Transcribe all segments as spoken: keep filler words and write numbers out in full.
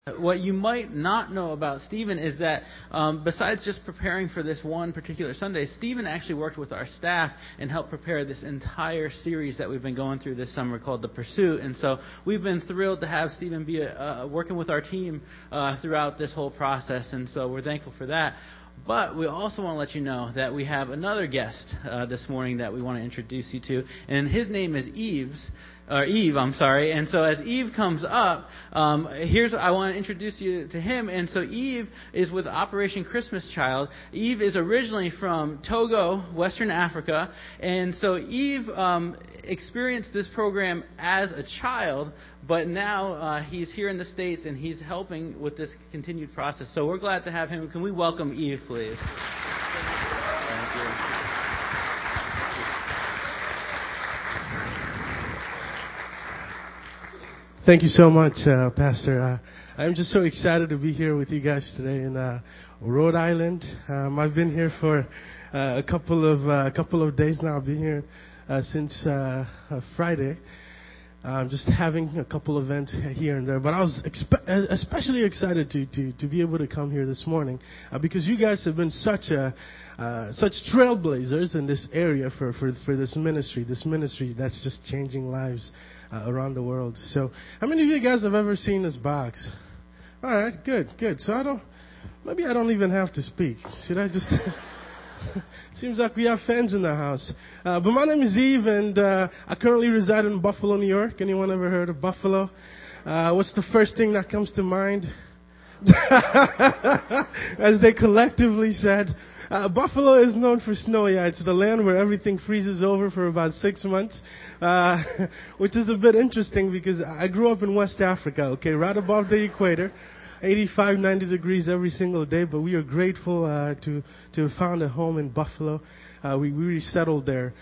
What you might not know about Stephen is that um, besides just preparing for this one particular Sunday, Stephen actually worked with our staff and helped prepare this entire series that we've been going through this summer called The Pursuit. And so we've been thrilled to have Stephen be a, uh, working with our team uh, throughout this whole process. And so we're thankful for that. But we also want to let you know that we have another guest uh, this morning that we want to introduce you to. And his name is Eves. Or Eve, I'm sorry. And so as Eve comes up, um, here's I want to introduce you to him. And so Eve is with Operation Christmas Child. Eve is originally from Togo, Western Africa. And so Eve um, experienced this program as a child, but now uh, he's here in the States and he's helping with this continued process. So we're glad to have him. Can we welcome Eve, please? Thank you. Thank you so much, uh, Pastor. Uh, I'm just so excited to be here with you guys today in uh, Rhode Island. Um, I've been here for uh, a couple of uh, couple of days now. I've been here uh, since uh, uh, Friday. I'm just having a couple events here and there, but I was expe- especially excited to, to, to be able to come here this morning uh, because you guys have been such a uh, such trailblazers in this area for, for, for this ministry, this ministry that's just changing lives uh, around the world. So, how many of you guys have ever seen this box? All right, good, good. So I don't, maybe I don't even have to speak. Should I just? Seems like we have fans in the house. Uh, but my name is Eve, and uh, I currently reside in Buffalo, New York. Anyone ever heard of Buffalo? Uh, what's the first thing that comes to mind? As they collectively said, uh, Buffalo is known for snow. Yeah, it's the land where everything freezes over for about six months, uh, which is a bit interesting because I grew up in West Africa, okay, right above the equator. eighty-five, ninety degrees every single day, but we are grateful uh, to to have found a home in Buffalo. Uh, we, we resettled there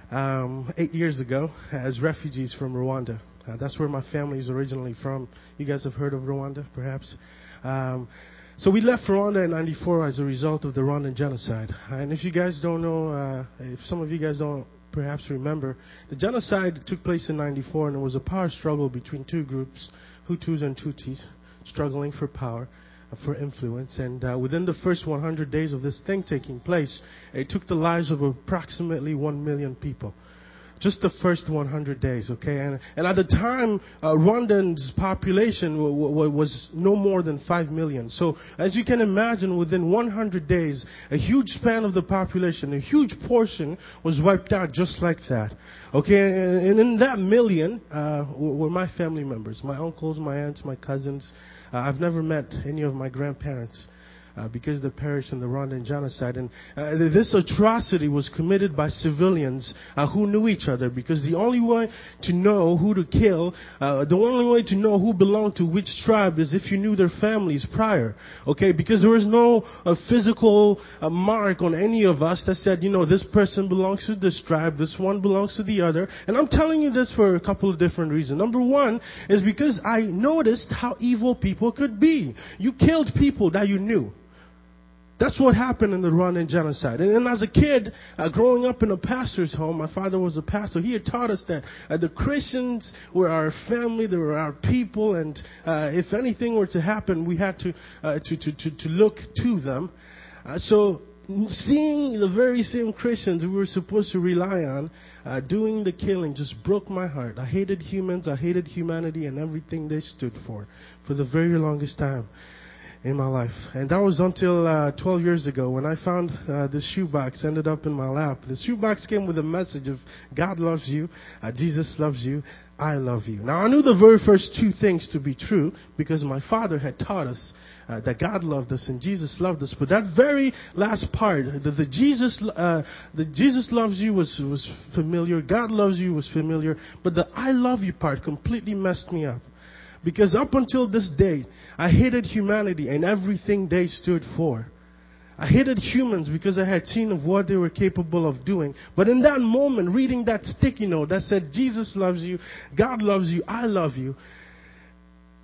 um, eight years ago as refugees from Rwanda. Uh, that's where my family is originally from. You guys have heard of Rwanda, perhaps? Um, so we left Rwanda in ninety-four as a result of the Rwandan genocide. And if you guys don't know, uh, if some of you guys don't perhaps remember, the genocide took place in ninety-four, and it was a power struggle between two groups, Hutus and Tutsis, struggling for power, uh, for influence. And uh, within the first one hundred days of this thing taking place, it took the lives of approximately one million people. Just the first one hundred days, okay? And, and at the time, uh, Rwandan's population w- w- was no more than five million. So, as you can imagine, within one hundred days, a huge span of the population, a huge portion was wiped out just like that. Okay? And, and in that million uh, were my family members, my uncles, my aunts, my cousins. Uh, I've never met any of my grandparents. Uh, because they perished in the Rwandan genocide. And uh, this atrocity was committed by civilians uh, who knew each other, because the only way to know who to kill, uh, the only way to know who belonged to which tribe is if you knew their families prior. Okay, because there was no uh, physical uh, mark on any of us that said, you know, this person belongs to this tribe, this one belongs to the other. And I'm telling you this for a couple of different reasons. Number one is because I noticed how evil people could be. You killed people that you knew. That's what happened in the Rwandan genocide. And, and as a kid, uh, growing up in a pastor's home, my father was a pastor. He had taught us that uh, the Christians were our family, they were our people, and uh, if anything were to happen, we had to uh, to, to, to, to look to them. Uh, so seeing the very same Christians we were supposed to rely on uh, doing the killing just broke my heart. I hated humans, I hated humanity and everything they stood for, for the very longest time in my life. And that was until uh, twelve years ago when I found uh, this shoebox ended up in my lap. The shoebox came with a message of God loves you, uh, Jesus loves you, I love you. Now I knew the very first two things to be true because my father had taught us uh, that God loved us and Jesus loved us. But that very last part, the, the Jesus uh, the Jesus loves you was, was familiar, God loves you was familiar, but the I love you part completely messed me up. Because up until this day, I hated humanity and everything they stood for. I hated humans because I had seen of what they were capable of doing. But in that moment, reading that sticky note that said, Jesus loves you, God loves you, I love you,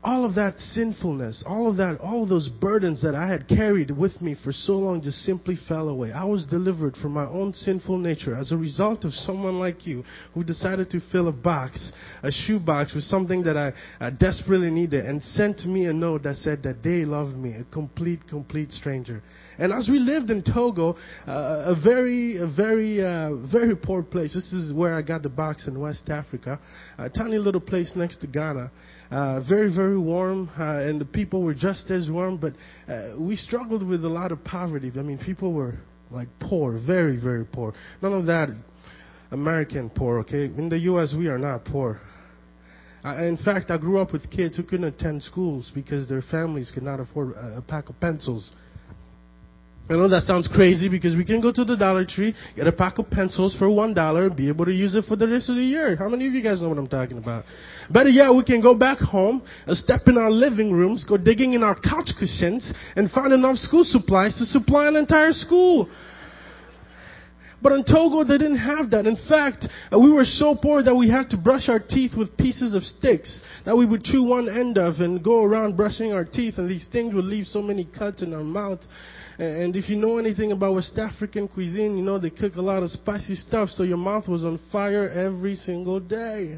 all of that sinfulness, all of that, all of those burdens that I had carried with me for so long just simply fell away. I was delivered from my own sinful nature as a result of someone like you who decided to fill a box, a shoe box with something that I, I desperately needed, and sent me a note that said that they loved me, a complete, complete stranger. And as we lived in Togo, uh, a very, a very, uh, very poor place. This is where I got the box in West Africa, a tiny little place next to Ghana. Uh, very, very warm, uh, and the people were just as warm, but uh, we struggled with a lot of poverty. I mean, people were like poor, very, very poor. None of that American poor, okay? In the U S, we are not poor. I, in fact, I grew up with kids who couldn't attend schools because their families could not afford a, a pack of pencils. I know that sounds crazy because we can go to the Dollar Tree, get a pack of pencils for one dollar, and be able to use it for the rest of the year. How many of you guys know what I'm talking about? Better yet, we can go back home, uh, step in our living rooms, go digging in our couch cushions, and find enough school supplies to supply an entire school. But in Togo, they didn't have that. In fact, uh, we were so poor that we had to brush our teeth with pieces of sticks that we would chew one end of and go around brushing our teeth, and these things would leave so many cuts in our mouth. And if you know anything about West African cuisine, you know they cook a lot of spicy stuff, so your mouth was on fire every single day.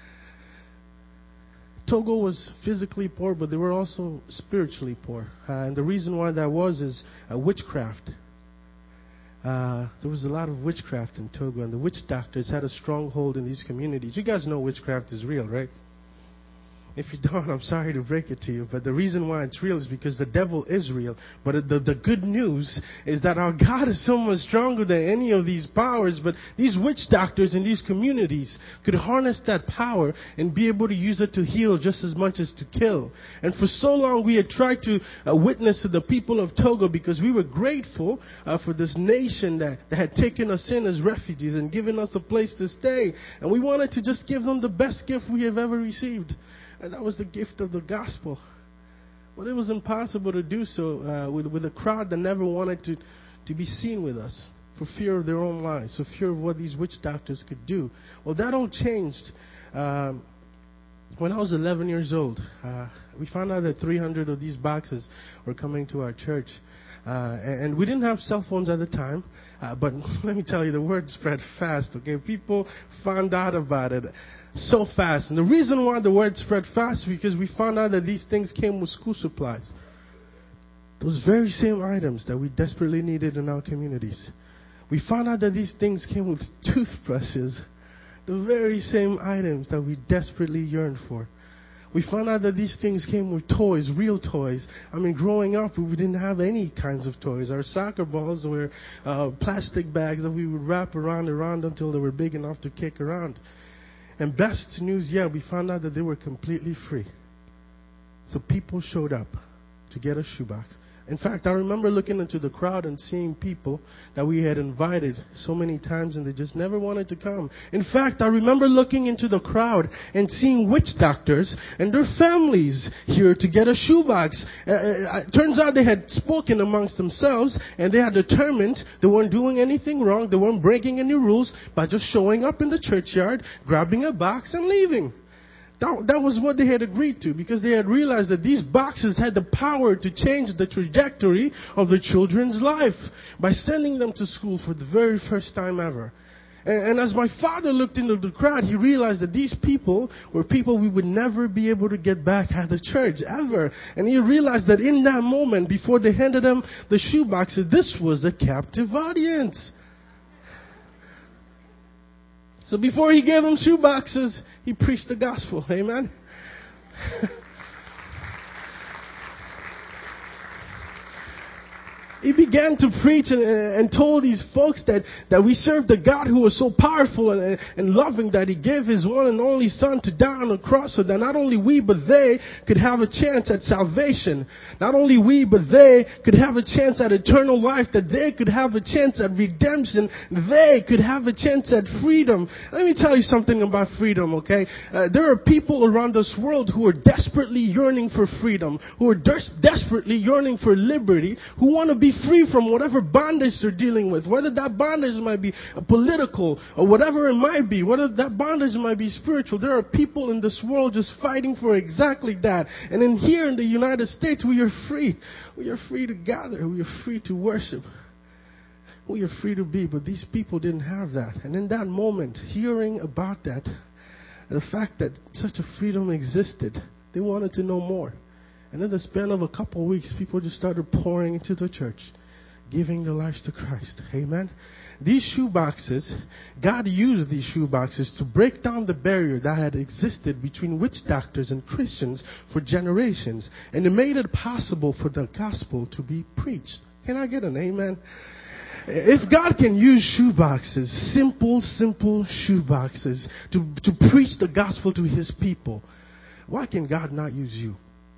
Togo was physically poor, but they were also spiritually poor. Uh, and the reason why that was is uh, witchcraft. Uh, there was a lot of witchcraft in Togo, and the witch doctors had a stronghold in these communities. You guys know witchcraft is real, right? If you don't, I'm sorry to break it to you, but the reason why it's real is because the devil is real. But the, the good news is that our God is so much stronger than any of these powers, but these witch doctors in these communities could harness that power and be able to use it to heal just as much as to kill. And for so long we had tried to uh, witness to the people of Togo because we were grateful uh, for this nation that, that had taken us in as refugees and given us a place to stay. And we wanted to just give them the best gift we have ever received. And that was the gift of the gospel. But it was impossible to do so uh, with, with a crowd that never wanted to, to be seen with us for fear of their own lives, for fear of what these witch doctors could do. Well, that all changed um, when I was eleven years old. Uh, we found out that three hundred of these boxes were coming to our church. Uh, and, and we didn't have cell phones at the time. Uh, but let me tell you, the word spread fast, okay? People found out about it so fast. And the reason why the word spread fast is because we found out that these things came with school supplies. Those very same items that we desperately needed in our communities. We found out that these things came with toothbrushes. The very same items that we desperately yearned for. We found out that these things came with toys, real toys. I mean, growing up, we didn't have any kinds of toys. Our soccer balls were uh, plastic bags that we would wrap around and around until they were big enough to kick around. And best news yet, we found out that they were completely free. So people showed up to get a shoebox. In fact, I remember looking into the crowd and seeing people that we had invited so many times and they just never wanted to come. In fact, I remember looking into the crowd and seeing witch doctors and their families here to get a shoebox. Uh, it turns out they had spoken amongst themselves and they had determined they weren't doing anything wrong. They weren't breaking any rules by just showing up in the churchyard, grabbing a box and leaving. That, that was what they had agreed to because they had realized that these boxes had the power to change the trajectory of the children's life by sending them to school for the very first time ever. And, and as my father looked into the crowd, he realized that these people were people we would never be able to get back at the church, ever. And he realized that in that moment, before they handed them the shoe boxes, this was a captive audience. So before he gave them shoe boxes, he preached the gospel. Amen. He began to preach and, and told these folks that, that we served a God who was so powerful and, and loving that he gave his one and only son to die on the cross so that not only we but they could have a chance at salvation. Not only we but they could have a chance at eternal life, that they could have a chance at redemption, they could have a chance at freedom. Let me tell you something about freedom, okay? Uh, there are people around this world who are desperately yearning for freedom, who are des- desperately yearning for liberty, who want to be be free from whatever bondage they're dealing with, whether that bondage might be political or whatever it might be, whether that bondage might be spiritual. There are people in this world just fighting for exactly that. And in here in the United States, we are free. We are free to gather. We are free to worship. We are free to be, but these people didn't have that. And in that moment, hearing about that, the fact that such a freedom existed, they wanted to know more. And in the span of a couple of weeks, people just started pouring into the church, giving their lives to Christ. Amen. These shoe boxes, God used these shoe boxes to break down the barrier that had existed between witch doctors and Christians for generations. And it made it possible for the gospel to be preached. Can I get an amen? If God can use shoe boxes, simple, simple shoe boxes, to, to preach the gospel to His people, why can God not use you?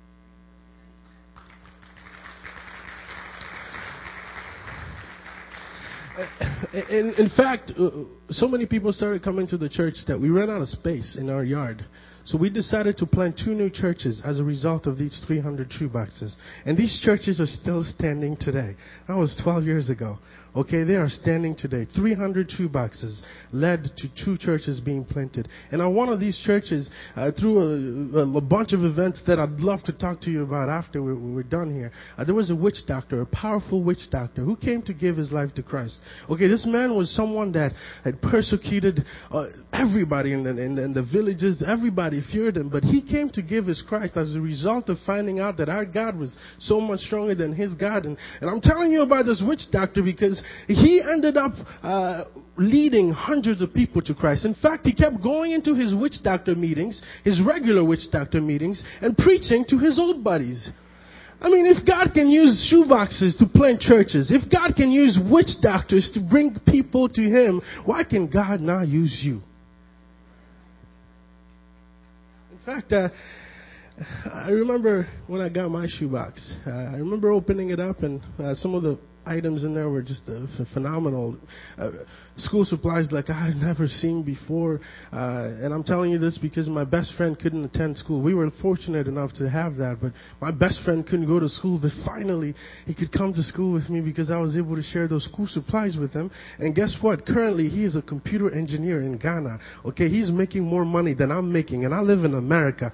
In, in fact, uh, so many people started coming to the church that we ran out of space in our yard. So we decided to plant two new churches as a result of these three hundred shoe boxes. And these churches are still standing today. That was twelve years ago. Okay, they are standing today. three hundred shoe boxes led to two churches being planted. And on one of these churches, uh, through a, a bunch of events that I'd love to talk to you about after we're, we're done here, uh, there was a witch doctor, a powerful witch doctor, who came to give his life to Christ. Okay, this man was someone that had persecuted uh, everybody in the, in, the, in the villages. Everybody feared him. But he came to give his Christ as a result of finding out that our God was so much stronger than his God. And, and I'm telling you about this witch doctor because he ended up uh, leading hundreds of people to Christ. In fact, he kept going into his witch doctor meetings, his regular witch doctor meetings, and preaching to his old buddies. I mean, if God can use shoeboxes to plant churches, if God can use witch doctors to bring people to Him, why can God not use you? In fact, uh, I remember when I got my shoebox, uh, I remember opening it up and uh, some of the items in there were just uh, phenomenal. Uh, school supplies like I had never seen before. Uh, and I'm telling you this because my best friend couldn't attend school. We were fortunate enough to have that, but my best friend couldn't go to school. But finally, he could come to school with me because I was able to share those school supplies with him. And guess what? Currently, he is a computer engineer in Ghana. Okay, he's making more money than I'm making, and I live in America.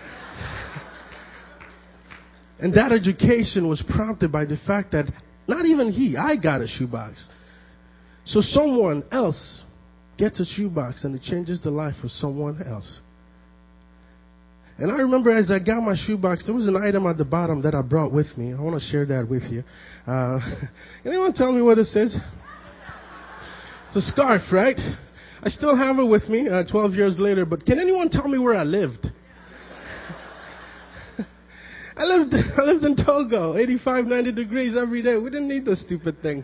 And that education was prompted by the fact that not even he, I got a shoebox. So someone else gets a shoebox and it changes the life of someone else. And I remember as I got my shoebox, there was an item at the bottom that I brought with me. I want to share that with you. Uh, anyone tell me what this is? It's a scarf, right? I still have it with me uh, twelve years later, but can anyone tell me where I lived? I lived, I lived in Togo, eighty-five, ninety degrees every day. We didn't need this stupid thing.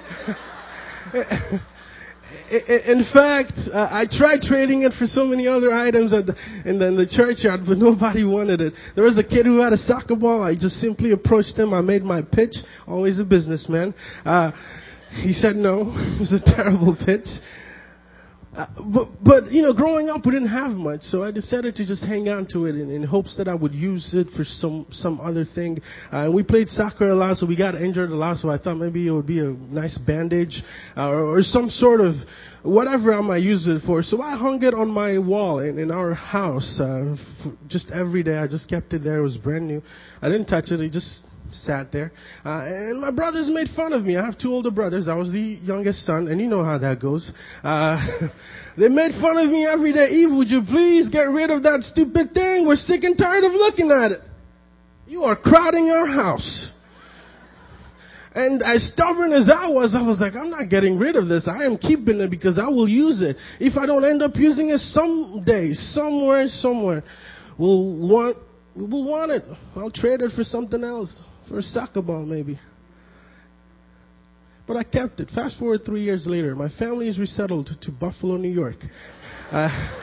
In fact, uh, I tried trading it for so many other items at the, in, the, in the churchyard, but nobody wanted it. There was a kid who had a soccer ball. I just simply approached him. I made my pitch. Always a businessman. Uh, he said no. It was a terrible pitch. Uh, but, but, you know, growing up, we didn't have much, so I decided to just hang on to it in, in hopes that I would use it for some, some other thing. Uh, and we played soccer a lot, so we got injured a lot, so I thought maybe it would be a nice bandage uh, or, or some sort of whatever I might use it for. So I hung it on my wall in, in our house uh, f- just every day. I just kept it there. It was brand new. I didn't touch it. It just sat there. Uh, and my brothers made fun of me. I have two older brothers. I was the youngest son, and you know how that goes. Uh, they made fun of me every day. Eve, would you please get rid of that stupid thing? We're sick and tired of looking at it. You are crowding our house. And as stubborn as I was, I was like, I'm not getting rid of this. I am keeping it because I will use it. If I don't end up using it someday, somewhere, somewhere, we'll want, we'll want it. I'll trade it for something else. For a soccer ball, maybe. But I kept it. Fast forward three years later, my family is resettled to Buffalo, New York. Uh,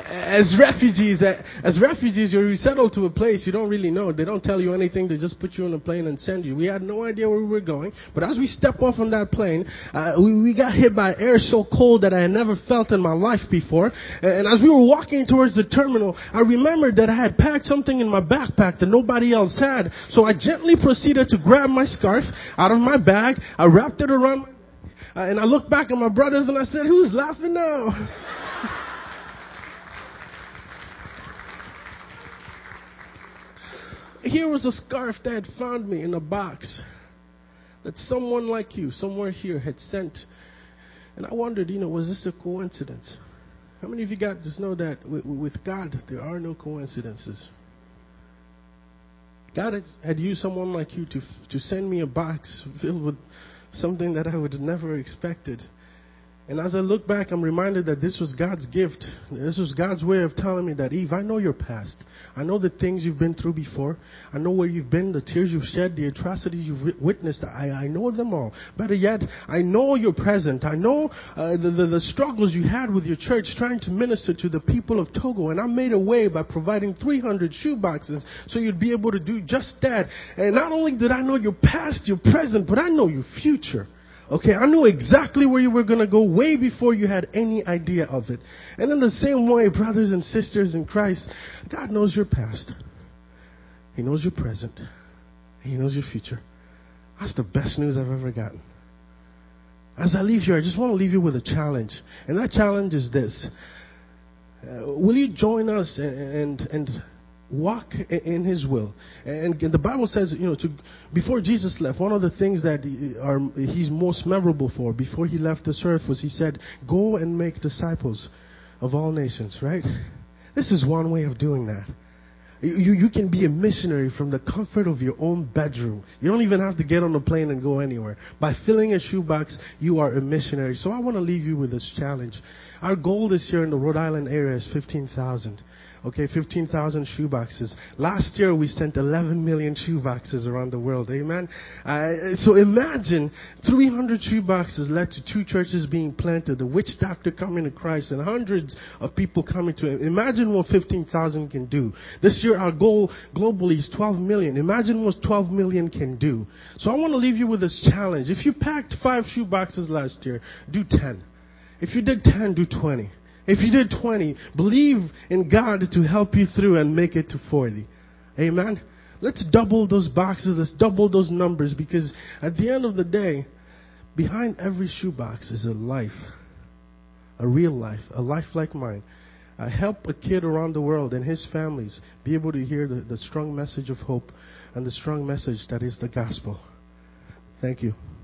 as refugees, as refugees, you're resettled to a place you don't really know. They don't tell you anything. They just put you on a plane and send you. We had no idea where we were going. But as we step off on that plane, uh, we, we got hit by air so cold that I had never felt in my life before. And as we were walking towards the terminal, I remembered that I had packed something in my backpack that nobody else had. So I gently proceeded to grab my scarf out of my bag. I wrapped it around my uh, and I looked back at my brothers and I said, "Who's laughing now?" Here was a scarf that had found me in a box that someone like you, somewhere here, had sent. And I wondered, you know, was this a coincidence? How many of you got just know that with God, there are no coincidences? God had, had used someone like you to to send me a box filled with something that I would have never expected. And as I look back, I'm reminded that this was God's gift. This was God's way of telling me that, Eve, I know your past. I know the things you've been through before. I know where you've been, the tears you've shed, the atrocities you've witnessed. I, I know them all. Better yet, I know your present. I know uh, the, the, the struggles you had with your church trying to minister to the people of Togo. And I made a way by providing three hundred shoe boxes so you'd be able to do just that. And not only did I know your past, your present, but I know your future. Okay, I knew exactly where you were going to go way before you had any idea of it. And in the same way, brothers and sisters in Christ, God knows your past. He knows your present. He knows your future. That's the best news I've ever gotten. As I leave here, I just want to leave you with a challenge. And that challenge is this. Uh, will you join us and, and, and walk in His will? And the Bible says, you know, to, before Jesus left, one of the things that are, He's most memorable for before He left this earth was He said, "Go and make disciples of all nations," right? This is one way of doing that. You, you can be a missionary from the comfort of your own bedroom. You don't even have to get on a plane and go anywhere. By filling a shoebox, you are a missionary. So I want to leave you with this challenge. Our goal this year in the Rhode Island area is fifteen thousand. Okay, fifteen thousand shoeboxes. Last year we sent eleven million shoeboxes around the world. Amen? Uh, so imagine three hundred shoeboxes led to two churches being planted, a witch doctor coming to Christ, and hundreds of people coming to Him. Imagine what fifteen thousand can do. This year our goal globally is twelve million. Imagine what twelve million can do. So I want to leave you with this challenge. If you packed five shoeboxes last year, do ten. If you did ten, do twenty. If you did twenty, believe in God to help you through and make it to forty. Amen? Let's double those boxes. Let's double those numbers, because at the end of the day, behind every shoebox is a life. A real life. A life like mine. I help a kid around the world and his families be able to hear the, the strong message of hope and the strong message that is the gospel. Thank you.